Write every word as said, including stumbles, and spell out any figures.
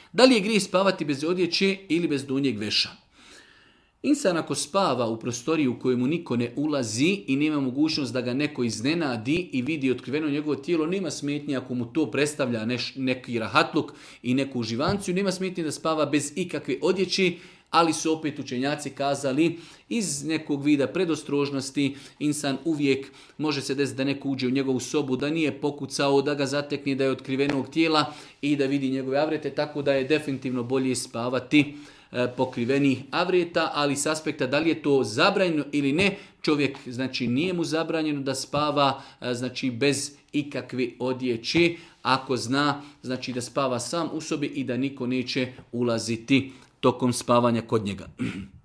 Da li je grijeh spavati bez odjeće ili bez donjeg veša? Insan ako spava u prostoriji u kojemu niko ne ulazi i nema mogućnost da ga neko iznenadi i vidi otkriveno njegovo tijelo, nema smetnje ako mu to predstavlja neš, neki rahatluk i neku uživanciju, nema smetnje da spava bez ikakve odjeće, ali su opet učenjaci kazali iz nekog vida predostrožnosti insan uvijek može se desiti da neko uđe u njegovu sobu, da nije pokucao, da ga zatekne da je otkrivenog tijela i da vidi njegove avrete, tako da je definitivno bolje spavati pokrivenih avreta, ali s aspekta da li je to zabranjeno ili ne, čovjek znači nije mu zabranjeno da spava znači bez ikakve odjeće, ako zna znači da spava sam u sobi i da niko neće ulaziti tokom spavanja kod njega.